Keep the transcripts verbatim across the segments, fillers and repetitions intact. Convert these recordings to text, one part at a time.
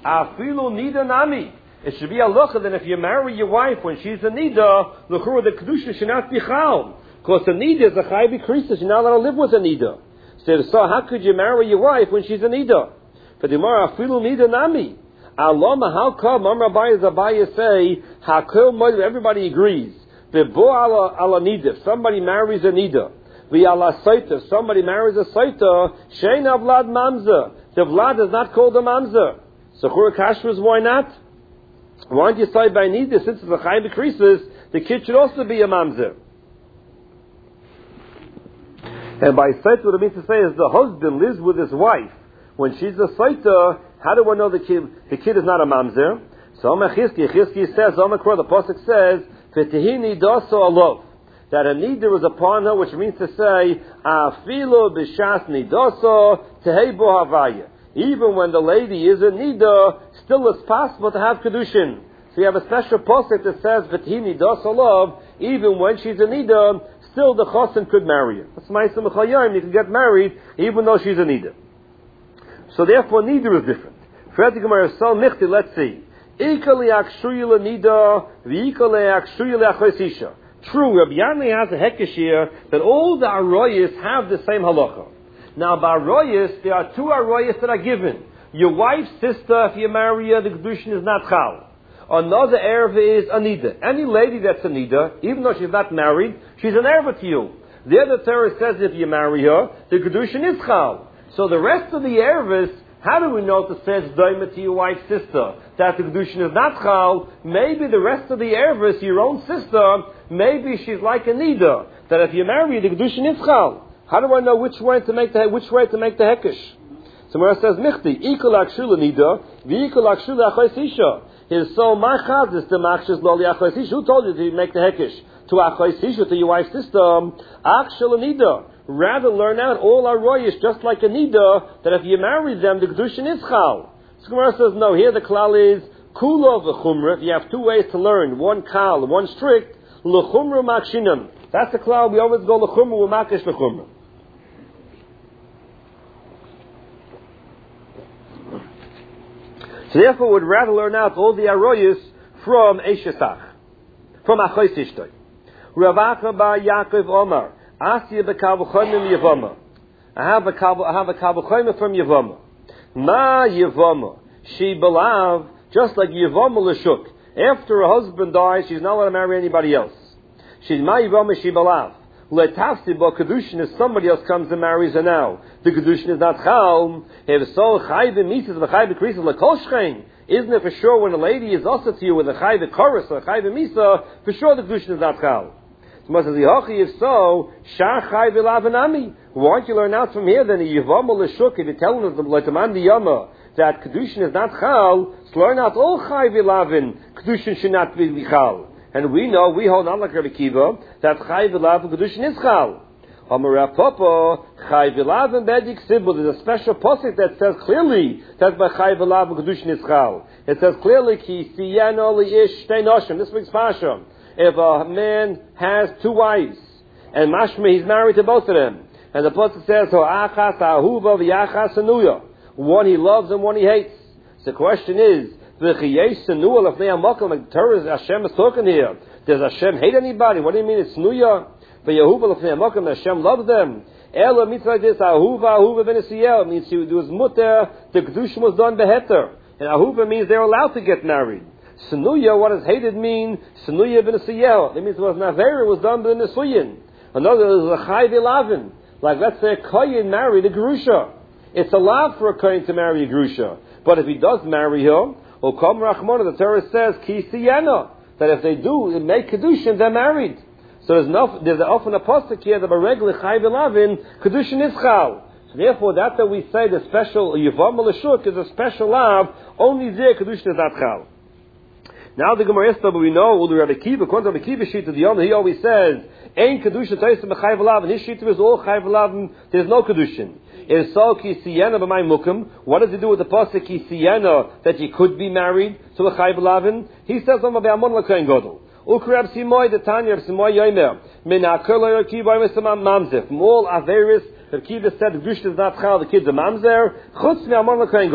Afilu nida nami. It should be a locha that if you marry your wife when she's a nida, the kedusha should not be chal. Because the nida is a chai b'krisa. You're not allowed to live with a nida. So, so how could you marry your wife when she's a nida? For the Gemara, afilu nida nami. Alama, how come Amar Abaye Abaye say hakol moed? Everybody agrees. The bo ala ala nida. If somebody marries a nida, the ala saita. Somebody marries a saita. Shein avlad mamzer. The vlad is not called a mamzer. So chura kashmir, why not? Why don't you say by nida? Since it's a chai b'krisis, the kid should also be a mamzer. And by saita, what it means to say is the husband lives with his wife when she's a saita. How do I know the kid? The kid is not a mamzer. So Omer Chizki, Chizki says, Omer Kor, the pasuk says, "V'tehini daso alov," that a nida is upon her, which means to say, "Afilu b'shas nidaso tehei bo havaya." Even when the lady is a nida, still it's possible to have kedushin. So you have a special pasuk that says, "V'tehini daso alov." Even when she's a nida, still the chosin could marry her. That's ma'aseh mechayim. You can get married even though she's a nida. So therefore, nida is different. Let's see. True, Rabbi Yanni has a hekesh here that all the aroyas have the same halacha. Now, by aroyas, there are two aroyas that are given. Your wife's sister, if you marry her, the kedushin is not chal. Another erva is a nida. Any lady that's a nida, even though she's not married, she's an erva to you. The other Torah says if you marry her, the kedushin is chal. So the rest of the ervas, how do we know it says daima to your wife's sister that the kedushin is not chal? Maybe the rest of the ervas, your own sister, maybe she's like a nida that if you marry the kedushin is chal. How do I know which way to make the which way to make the hekesh? So Mara says michti ikol akshula nida v'ikol akshula achaysisha. His soul machad is the machshas loli achaysisha. Who told you to make the hekesh to achaysisha to your wife's sister? Akshula nida. Rather learn out all our royish just like a nida, that if you marry them, the kedushin is chal. So Gemara says, no, here the klal is kula v'chumra. If you have two ways to learn, one kal, one strict, l'chumra makshinam. That's the klal, we always go l'chumra v'makish l'chumra. So therefore, we'd rather learn out all the aroyas from Eshesach, from Achois Ishtoi. Ravaka bar Yaakov Omar. Asya b'kavuchoyim Yevama. I have a kavuchoyim from Yevama. Ma Yevama. She belav, just like Yevama l'shuk. After her husband dies, she's not allowed to marry anybody else. She's ma Yevama, she belav. Letafsi bo kedushin if somebody else comes and marries her now. The kedushin is not chal. If so, chayve mitzvah v'chayve krisis lekol shchein. Isn't it for sure when a lady is also to you with a chayve chorus or a chayve misa, for sure the kedushin is not chal. If so, why don't you learn out from here then Yivam l'shuk, if you're telling them like the man yama that kedushin is not chal, so learn out all chai v'lavin kedushin should not be chal. And we know, we hold on like Rabbi Kiva, that chai v'lavin kedushin is chal. Amar Papa chai v'lavin bedik sibul. There's a special pasuk that says clearly that by chai v'lavin kedushin is chal. It says clearly ki siyano li'ish shtei noshim. This week's pasha. If a man has two wives, and mashma he's married to both of them, and the pasuk says, "Ho'achas ahuva v'yachas anuya," one he loves and one he hates. So the question is, v'chiyesh anuya if they are makom, like Torah Hashem is talking here. Does Hashem hate anybody? What do you mean it's nuya? V'yahuva if they are makom, Hashem loves them. Ela means like this: ahuva ahuva v'nesiyel means he was mutter. The kedusha was done beheter, and ahuva means they're allowed to get married. Sanuya, what does hated mean? Sanuya ben Siyel. That means it was Naver, it was done by the Nesuyin. Another is a Chai V'Lavin. Like let's say a Koyin married a Gerusha. It's allowed for a Koyin to marry a Gerusha. But if he does marry her, Okam Rachmona, the Torah says, Ki Siyena, that if they do make Kedushin, they're married. So there's, no, there's often a postic here that a regular Chai V'Lavin, Kedushin is Chal. So therefore, that's why we say the special Yivam L'Shuk is a special lav, only there Kedushin is not Chal. Now the Gemara Esther, but we know, all the Rabbi Kiva, according to Rabbi Kiva sheet of the Yom, he always says, Ein Kedushin Toysim B'chai V'lav, and his sheet is all Chai V'lav, there's no Kedushin. Is so Ki Siyena B'may Mukim, what does it do with the pasuk Ki Siyena, that you could be married to a Chai V'lavin? He says, Oma Be'amon L'Koyin Godel. Ukrab Simoy, the Tanya of Simoy Yomer, Min HaKol Yoyer Kiva Yomer Mamzer, from all Averis, Rabbi Kiva said, the Kedushin is not Chal, the kid's a Mamzer, Chutz Me'amon L'Koyin Godel.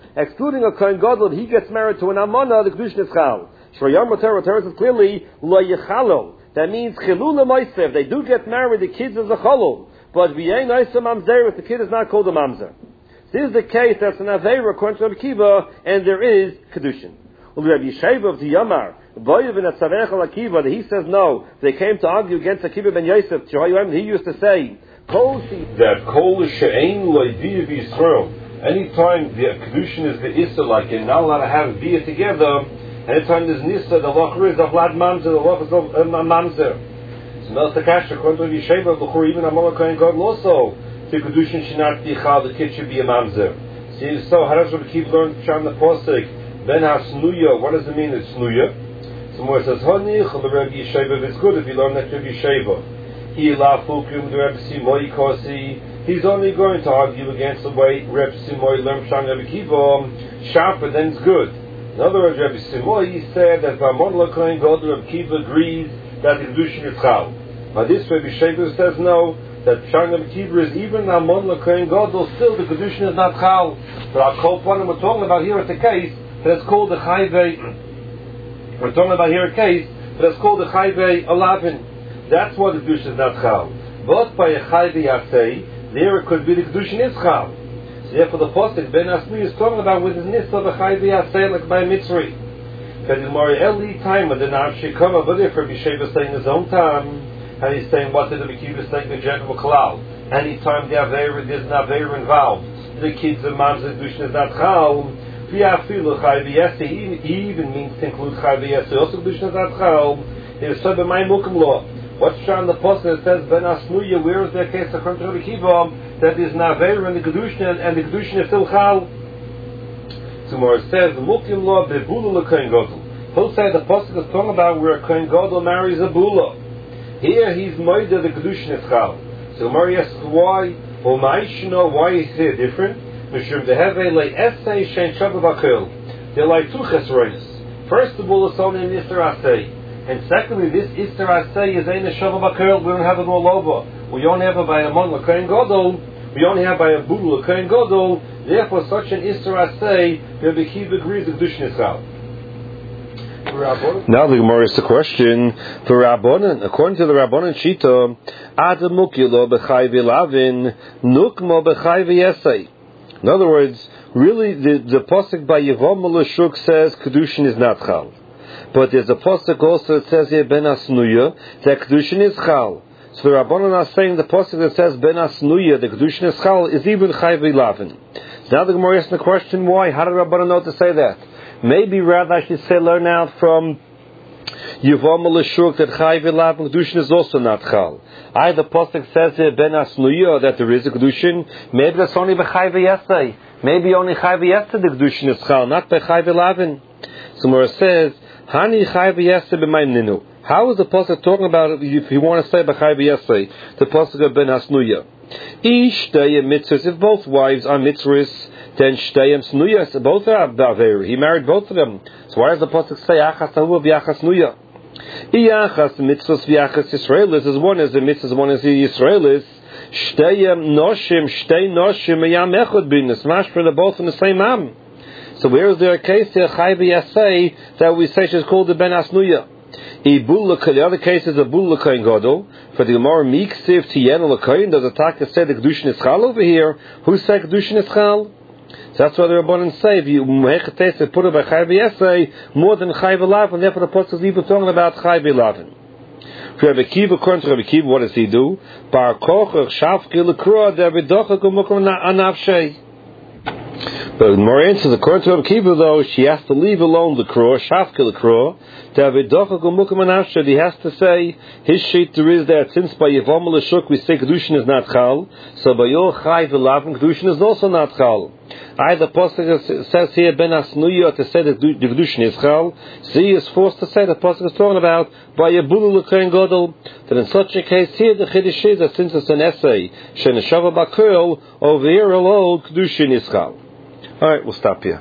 excluding a Kohen Gadol, he gets married to an Amana, the Kedushin is Chal. Shrayam Roter says clearly, Lo Yechalol. That means Chilul Moisev. They do get married, the kids is a Chalul. But V'yein Oisa Mamzer, if the kid is not called a Mamzer. This is the case that's an Aveira according to Rabbi Kiva, and there is Kedushin. Rabbi Yishayva of the Yamar, Boyev in Atzavech al Akiva, that he says no. They came to argue against Akiva ben Yosef. He used to say, that Kol She'ein Lo'Viyah B'Yisrael. Anytime the Kedushin is the Issa, like you're not allowed to have Viyah together, anytime there's Nissa, the Loch is of Lad Mamzer, the Loch is of Mamzer. So now the Kash, according to Rabbi Yishayva, before even Amalek Kohen Gadol also, the Kedushin should not be Chal, the kid should be a Mamzer. See, so how does Rabbi Kiva learn from the Posek? Ben HaSnuya, what does it mean it's Snuya? Somewhere it says, Honich, the Rabbi Yishayva, it's good if you learn that Rabbi Yishayva. He la fukim the Rabbi Simoy Kosi. He's only going to argue against the way Rabbi Simoy learned from Rabbi Kiva, sharper, then it's good. In other words, Rabbi Simoy, he said that V'amon l'kohen gadol, Rabbi Kiva agrees that the Kedushin is Chal. But this Rabbi Yishayva says no, that Pshan Rabbi Kiva is even Amon l'kohen gadol, still the Kedushin is not Chal. But our Kol Panim we're talking about here at the case, that's called the Chayvei. We're talking about here a case that's called the Chayvei Alavin. That's why the Kedushin is not Chal. But by a Chayvei Yasei, there it could be the Kedushin is Chal. So therefore the Pasuk Ben Asmi is talking about with his Nissa of a Chayvei Yasei like by Mitzri. Because in Mari Eli time of the Nav Shekama, but if Rabbi Sheva saying his own time, and he's saying what did the Kiva say in the general Kalal. Anytime the Aveira, there's an Aveira involved, the kids of Mam's Kedushin is not Chal. He even means to include Chayvei Yasei. Also, Kedushin is not Chal. It is said by my Mukim law. What's shown in the post that says Ben Asnuya? Where is their case according to Rabbi Kiva that is Naveir and the Kedushin and the Kedushin is still Chal? So more it says Mukim law bebula l'kohen gadol. He'll say the post is talking about where a kohen gadol marries a bula. Here he's moida the Kedushin is Chal. So Mari asks why. Well, Ma'ishno, why is it different? They're like two chesronis. First of all, it's only an Isser Asay. And secondly, this Isser Asay is ein Shavah Bakel. We don't have it all over. We only have it by a Mon L'Kohen Gadol. We only have by a Bulu L'Kohen Gadol. Therefore, such an Isser Asay, Rabbi Kiva agrees the Kedushin is Chal. Now the Gemara is the question for Rabbanan. According to the Rabbanan Shita, Adam Mukilo B'Chayvei Lavin Nukmo B'Chayvei Yasei. In other words, really, the, the pasuk by Yevom L'Shuk says Kedushin is not Chal, but there's a pasuk also that says here Ben Asnuya that Kedushin is Chal. So the Rabbanan are saying the pasuk that says Ben Asnuya, the Kedushin is Chal, is even Chayvei Lavin. Now the Gemara asks the question why? How did Rabbanan know to say that? Maybe rather I should say learn out from Yevom L'Shuk that Chayvei Lavin Kedushin is also not Chal. Either the pasuk says here Ben Asnuya that there is a Kedushin. Maybe that's only by Chayvei Yasei. Maybe only Chayvei Yasei the Kedushin is Chal, not by Chayvei Lavin. So where it says Hani Chayvei Yasei b'Maimninu. How is the pasuk talking about if you want to say by Chayvei Yasei the pasuk of Ben Asnuya? Ish Shteyem Mitzvahs. If both wives are Mitzvahs, then Shteyem Snuyas. Both are Baver. He married both of them. So why does the pasuk say Achas Tahu v'Achas Nuya? Iyachas mitzvos v'yachas Yisraelis is one is the mitzvos, one is the Yisraelis. Shteyem noshim, shtey noshim, meyam echad binas. Mashma, they're both in the same am. So where is there a case here, Chayvei Yasei, that we say she's called the Ben Asnuya? The other case is a Bul L'Kohen Gadol. For the Gemara, Miksiv Tiyen L'Kohen, does the Taka say the Kedushin is Chal over here? Who said Kedushin is Chal? So that's why the Rabbanan say, if you mehechetese put it by Chayvei Yasei, more than Chayvei Lavin, therefore the Pasuk is even talking about Chayvei Lavin. For Rabbi Kiva, according to Rabbi Kiva, what does he do? Bar kochach shavki l'kroa de'avidochak u'mukum anavshei. But more answers, according to Rabbi Kiva, though, she has to leave alone the kroa, shavki l'kroa, de'avidochak u'mukum anavshei. He has to say, his sheet there is that since by Yevom L'Shuk we say Kedushin is not Chal, so by your Chayvei Lavin, Kedushin is also not Chal. Either Pasuk says here Ben Asnuya to say that the Kedushin is Chal. So he is forced to say that Pasuk is talking about by a Bulu L'Kohen Gadol. That in such a case here the Chiddush is that since it's an essay Shen Shava Bakel, over here alone Kedushin is Chal. All right, we'll stop here.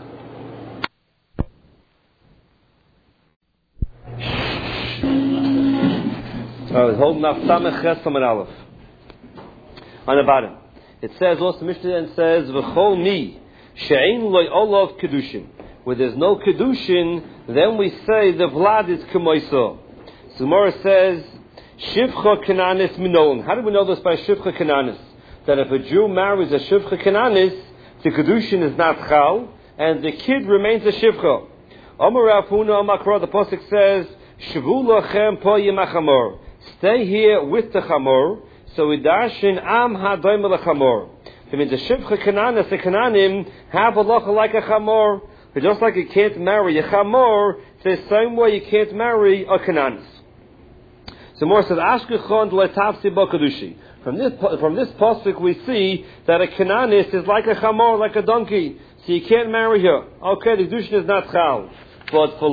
All right, holding up Samech Ches Samad Aleph on the bottom. It says also Mishnah and says V'chol mi She'ein loy olav kedushin. Where there's no kedushin, then we say the vlad is kemoiso. So Gemara says, Shivcha Kananis Minolim. How do we know this by Shivcha Kananis? That if a Jew marries a Shivcha Kananis, the kedushin is not chal, and the kid remains a Shivcha. Amar Rav Huna Amakra, the pasuk says, Shvu lachem po yemachamor. Stay here with the chamor. So we darshin am hadoim lechamor. It means the Shivcha Kananis, the Kananim, have a lacha like a chamor. But just like you can't marry a chamor, it's the same way you can't marry a Kananis. So more says Ashkechon letavsi b'kadushi. From this from this pasuk we see that a Kananis is like a chamor, like a donkey. So you can't marry her. Okay, the kedushin is not chal, but for